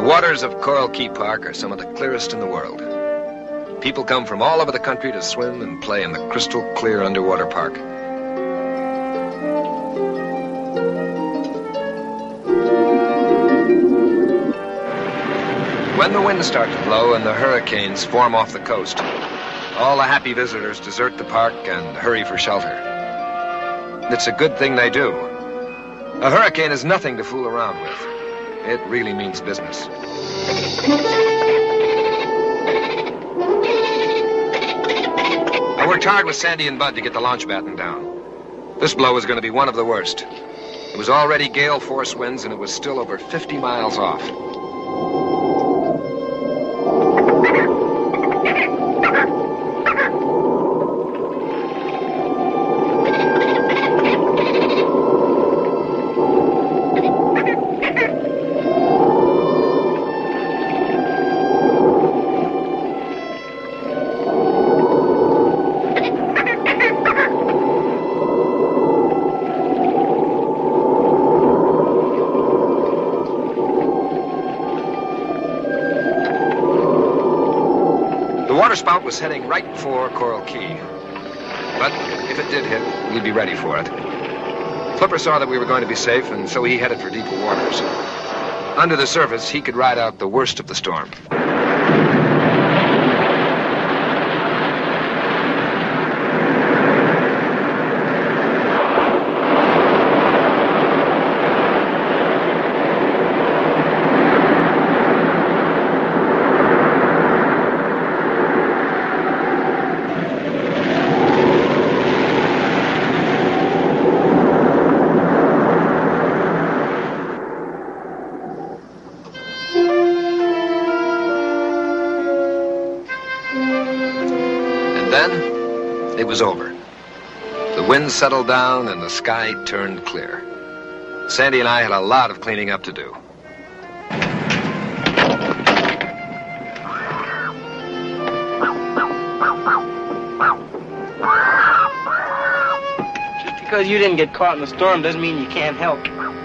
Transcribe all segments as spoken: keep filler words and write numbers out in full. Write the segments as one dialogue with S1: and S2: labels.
S1: The waters of Coral Key Park are some of the clearest in the world. People come from all over the country to swim and play in the crystal clear underwater park. When the winds start to blow and the hurricanes form off the coast, all the happy visitors desert the park and hurry for shelter. It's a good thing they do. A hurricane is nothing to fool around with. It really means business. I worked hard with Sandy and Bud to get the launch batten down. This blow was going to be one of the worst. It was already gale force winds and it was still over fifty miles off. The waterspout was heading right for Coral Key. But if it did hit, we'd be ready for it. Flipper saw that we were going to be safe, and so he headed for deeper waters. Under the surface, he could ride out the worst of the storm. Then, it was over. The wind settled down and the sky turned clear. Sandy and I had a lot of cleaning up to do.
S2: Just because you didn't get caught in the storm doesn't mean you can't help.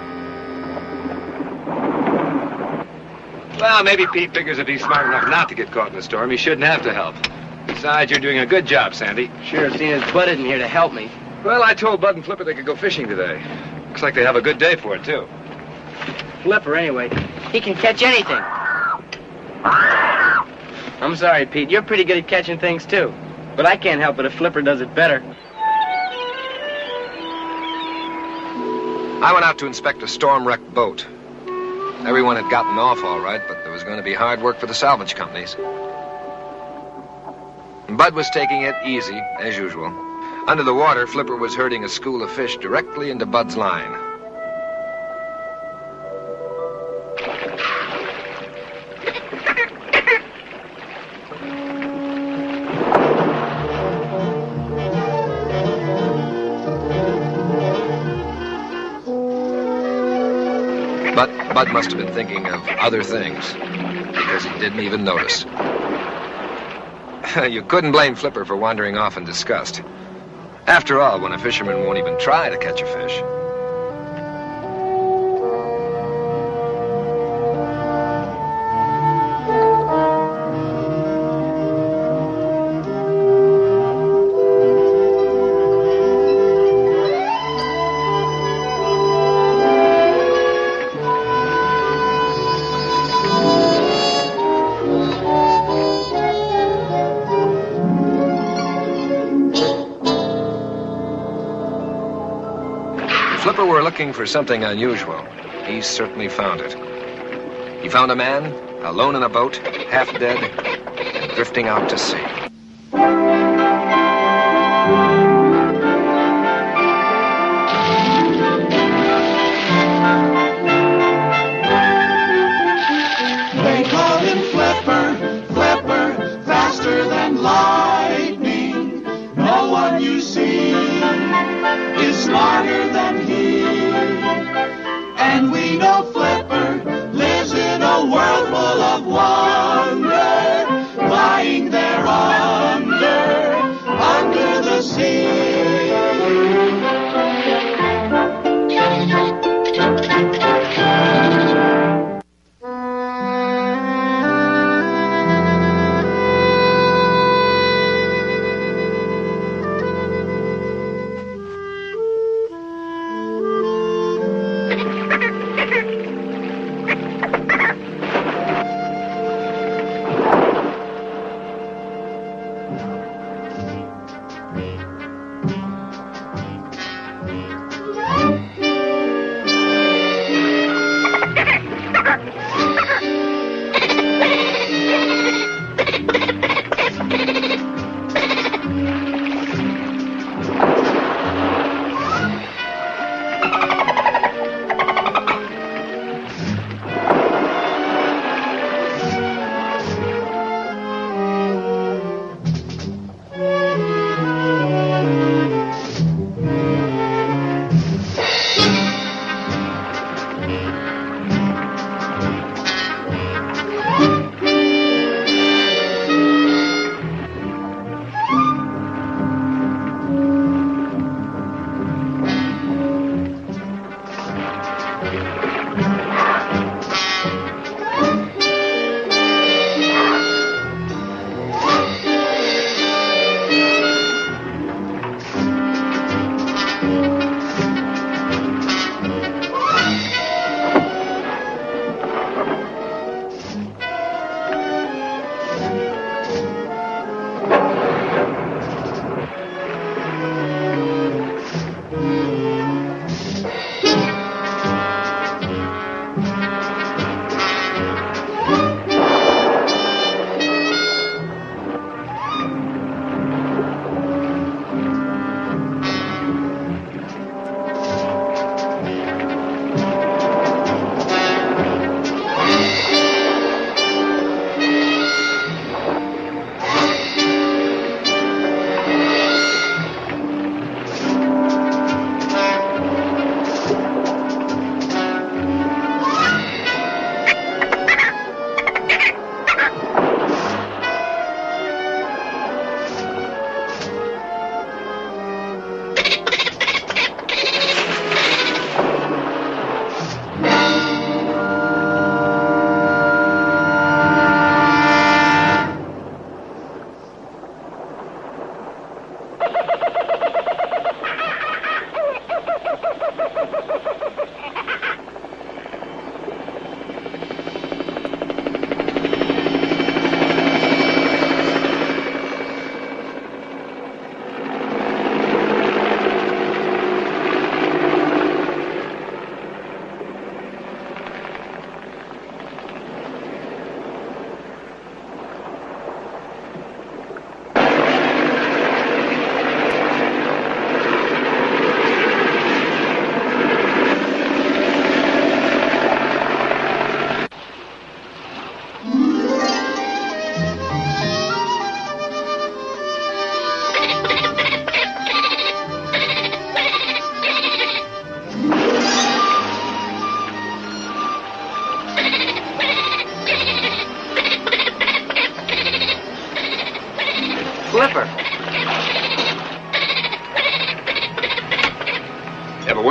S1: Well, maybe Pete figures if he's smart enough not to get caught in the storm, he shouldn't have to help. Besides, you're doing a good job, Sandy.
S2: Sure, seeing as Bud isn't here to help me.
S1: Well, I told Bud and Flipper they could go fishing today. Looks like they have a good day for it, too.
S2: Flipper, anyway. He can catch anything. I'm sorry, Pete. You're pretty good at catching things, too. But I can't help it if Flipper does it better.
S1: I went out to inspect a storm-wrecked boat. Everyone had gotten off all right, but there was going to be hard work for the salvage companies. Bud was taking it easy, as usual. Under the water, Flipper was herding a school of fish directly into Bud's line. But Bud must have been thinking of other things, because he didn't even notice. You couldn't blame Flipper for wandering off in disgust. After all, when a fisherman won't even try to catch a fish. Flipper were looking for something unusual. He certainly found it. He found a man, alone in a boat, half dead, and drifting out to sea.
S3: They call him Flipper, Flipper, faster than lightning. No one you see is smarter than he. And we know Flipper lives in a world full of wonder, lying there under, under the sea.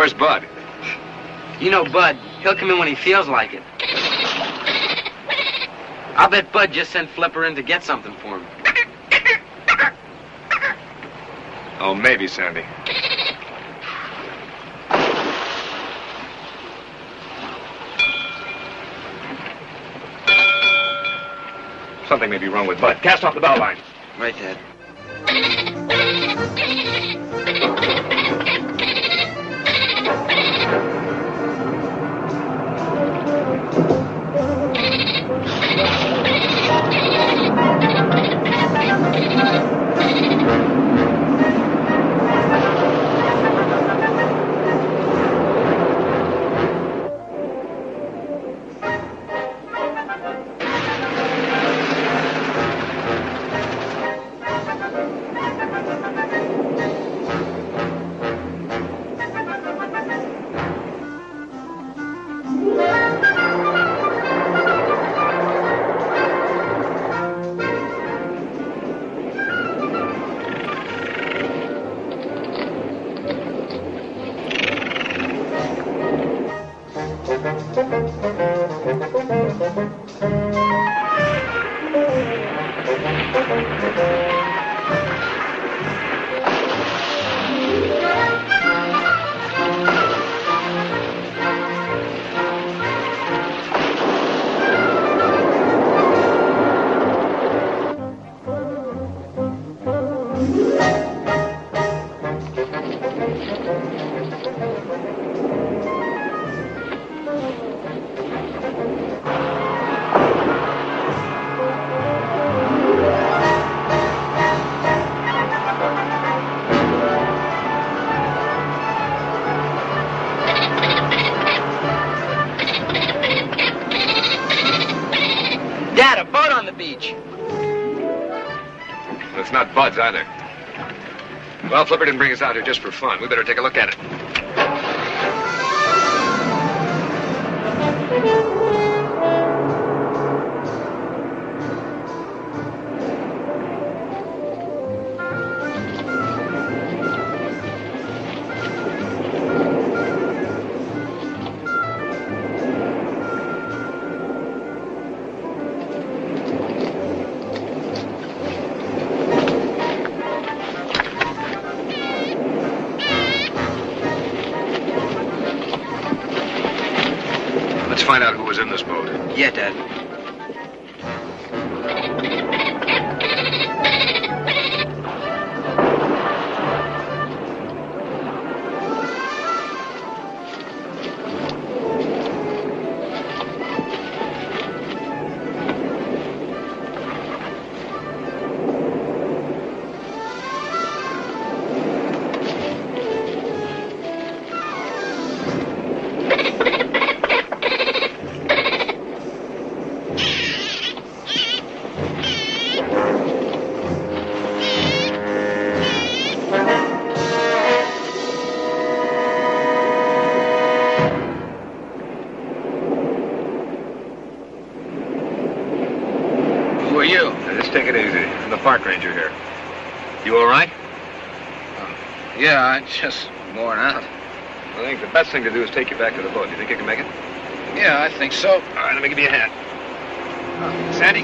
S1: Where's Bud?
S2: You know Bud. He'll come in when he feels like it. I'll bet Bud just sent Flipper in to get something for him.
S1: Oh, maybe, Sandy. Something may be wrong with Bud. Cast off the bow line.
S2: Right, Dad. Dad, a boat on the beach.
S1: It's not Bud's either. Well, Flipper didn't bring us out here just for fun. We better take a look at it. Let's find out who was in this boat.
S2: Yeah, Dad.
S1: Who are you? Now, just take it easy. I'm the park ranger here. You all right?
S4: Uh, yeah, I'm just worn out.
S1: I think the best thing to do is take you back to the boat. You think you can make it?
S4: Yeah, I think so.
S1: All right, let me give you a hand. Uh, Sandy?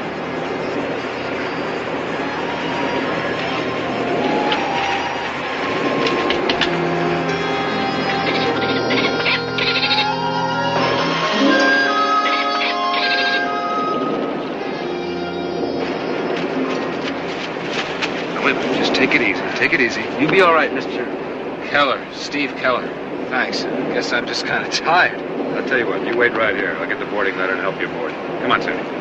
S1: Now, wait a minute. Just take it easy. Take it easy.
S2: You'll be all right, Mister
S4: Keller, Steve Keller. Thanks. I guess I'm just kind of tired.
S1: I'll tell you what. You wait right here. I'll get the boarding ladder and help you aboard. Come on, Sandy.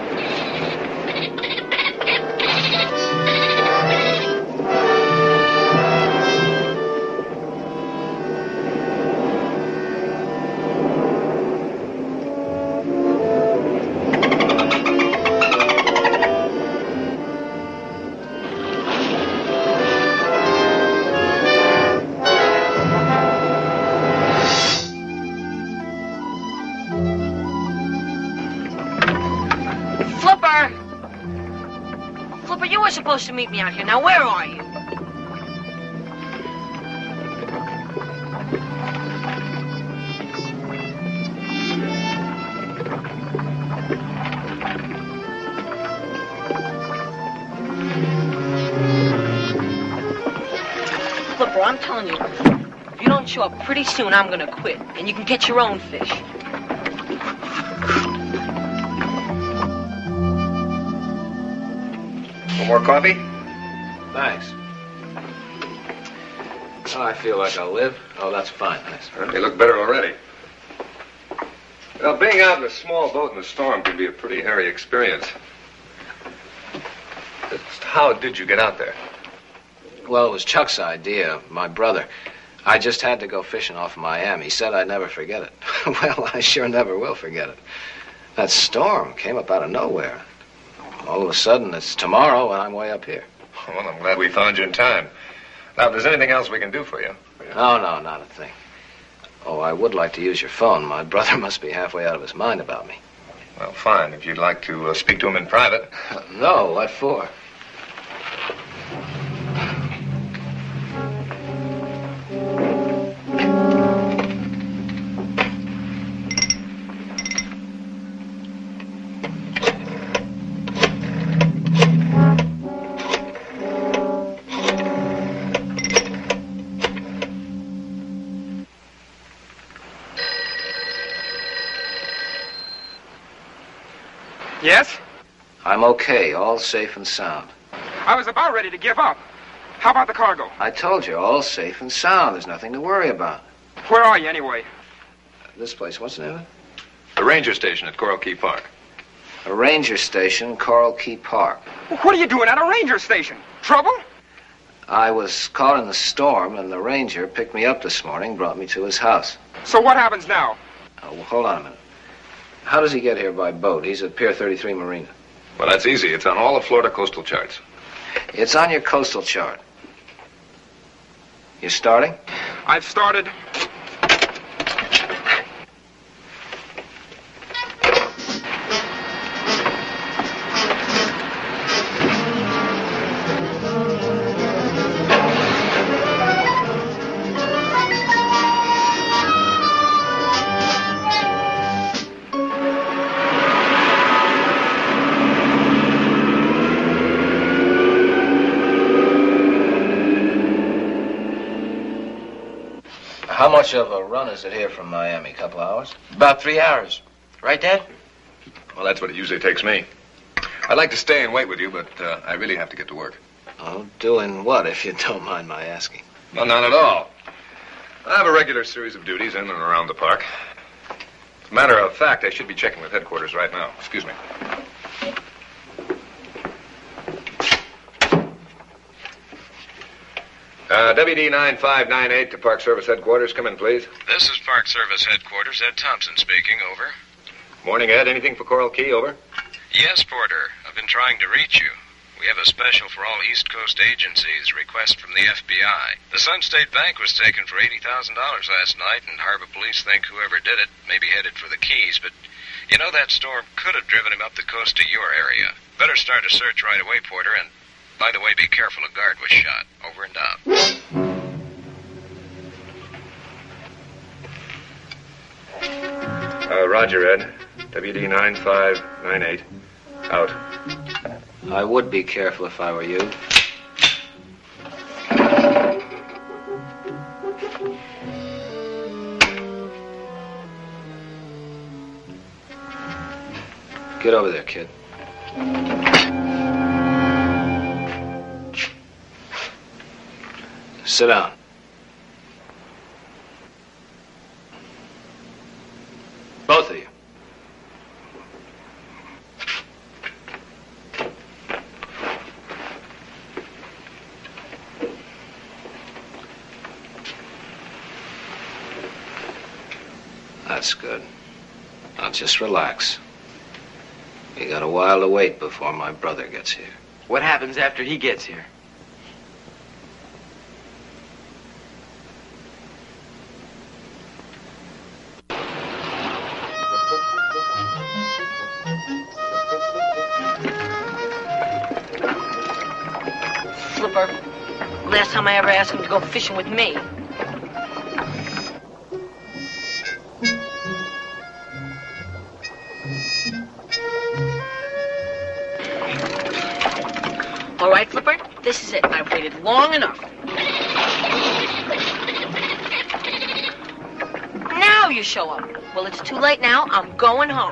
S5: Flipper! Flipper, you were supposed to meet me out here. Now, where are you? I'm telling you, if you don't show up pretty soon, I'm gonna quit. And you can get your own fish.
S1: One more coffee?
S4: Thanks. Oh, I feel like I'll live. Oh, that's fine. Thanks.
S1: Well, you look better already. Well, being out in a small boat in a storm can be a pretty hairy experience. Just how did you get out there?
S4: Well, it was Chuck's idea, my brother. I just had to go fishing off of Miami. He said I'd never forget it. Well, I sure never will forget it. That storm came up out of nowhere. All of a sudden, it's tomorrow, and I'm way up here.
S1: Well, I'm glad we found you in time. Now, if there's anything else we can do for you.
S4: No, no, not a thing. Oh, I would like to use your phone. My brother must be halfway out of his mind about me.
S1: Well, fine. If you'd like to uh, speak to him in private.
S4: No, what for?
S6: Yes?
S4: I'm okay, all safe and sound.
S6: I was about ready to give up. How about the cargo?
S4: I told you, all safe and sound. There's nothing to worry about.
S6: Where are you, anyway?
S4: This place, what's the name of it?
S1: The ranger station at Coral Key Park.
S4: A ranger station, Coral Key Park.
S6: What are you doing at a ranger station? Trouble?
S4: I was caught in the storm, and the ranger picked me up this morning, brought me to his house.
S6: So what happens now?
S4: Oh, well, hold on a minute. How does he get here by boat? He's at Pier thirty-three Marina.
S1: Well, that's easy. It's on all the Florida coastal charts.
S4: It's on your coastal chart. You starting?
S6: I've started.
S4: How much of a run is it here from Miami? A couple hours?
S2: About three hours. Right, Dad?
S1: Well, that's what it usually takes me. I'd like to stay and wait with you, but uh, I really have to get to work.
S4: Oh, doing what, if you don't mind my asking?
S1: No, not at all. I have a regular series of duties in and around the park. As a matter of fact, I should be checking with headquarters right now. Excuse me. Uh, W D nine five nine eight to Park Service Headquarters. Come in, please.
S7: This is Park Service Headquarters. Ed Thompson speaking. Over.
S1: Morning, Ed. Anything for Coral Key? Over.
S7: Yes, Porter. I've been trying to reach you. We have a special for all East Coast agencies, request from the F B I. The Sun State Bank was taken for eighty thousand dollars last night, and Harbor Police think whoever did it may be headed for the Keys. But, you know, that storm could have driven him up the coast to your area. Better start a search right away, Porter, and by the way, be careful, a guard was shot. Over and out.
S1: Uh, roger, Ed. W D nine five nine eight. Out.
S4: I would be careful if I were you. Get over there, kid. Sit down. Both of you. That's good. Now just relax. You got a while to wait before my brother gets here.
S2: What happens after he gets here?
S5: Flipper, last time I ever asked him to go fishing with me. All right, Flipper, this is it. I've waited long enough. Now you show up. Well, it's too late now. I'm going home.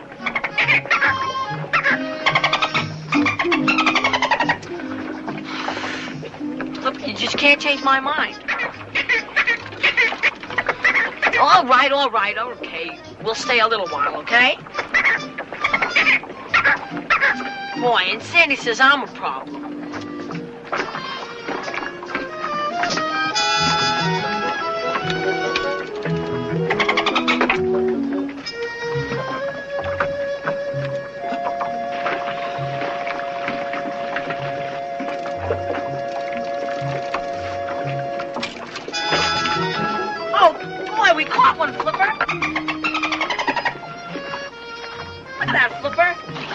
S5: Flipper, you just can't change my mind. All right, all right, okay. We'll stay a little while, okay? Boy, and Sandy says I'm a problem. We caught one, Flipper. Look at that, Flipper.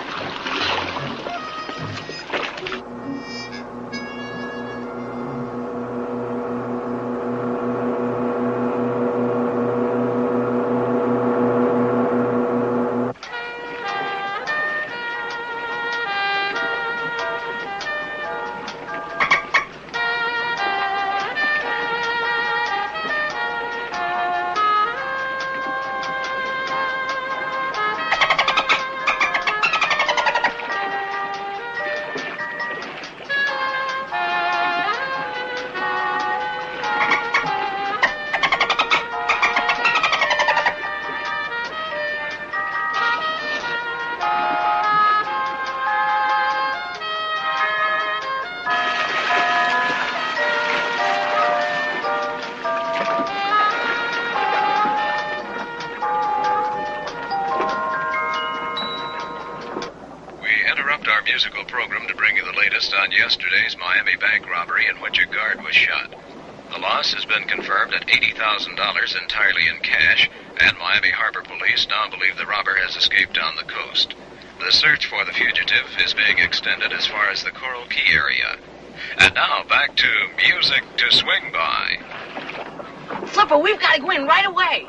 S7: Musical program to bring you the latest on yesterday's Miami bank robbery in which a guard was shot. The loss has been confirmed at eighty thousand dollars entirely in cash, and Miami Harbor Police now believe the robber has escaped down the coast. The search for the fugitive is being extended as far as the Coral Key area. And now back to Music to Swing By.
S5: Flipper, we've got to go in right away.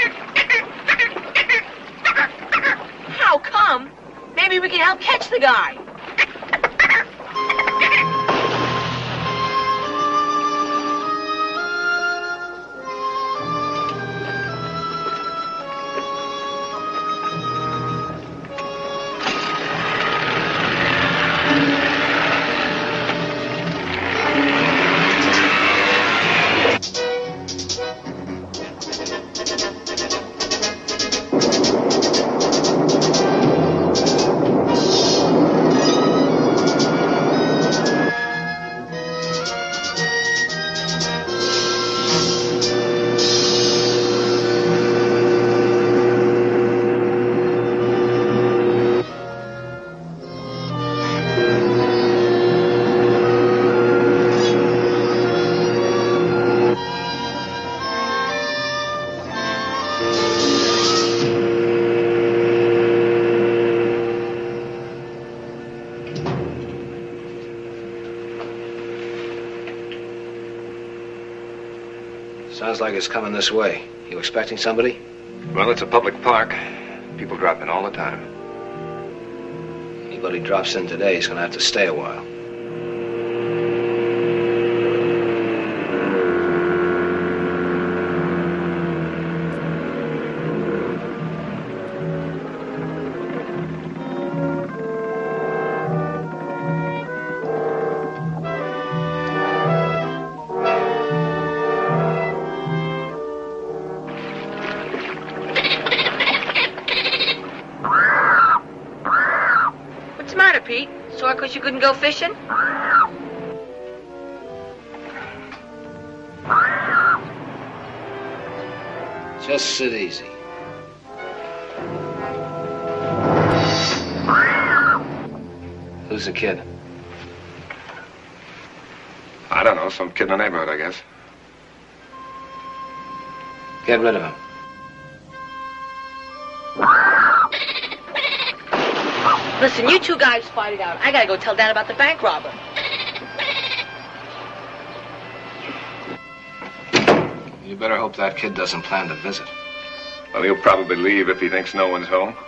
S5: How come? Maybe we can help catch the guy.
S4: Sounds like it's coming this way. You expecting somebody?
S1: Well, it's a public park. People drop in all the time.
S4: Anybody drops in today, he's gonna have to stay a while.
S5: Pete? Sore because you couldn't go fishing?
S4: Just sit easy. Who's the kid?
S1: I don't know, some kid in the neighborhood, I guess.
S4: Get rid of him.
S5: Listen, you two guys fight it out. I gotta go tell Dad about the bank robber.
S4: You better hope that kid doesn't plan to visit.
S1: Well, he'll probably leave if he thinks no one's home.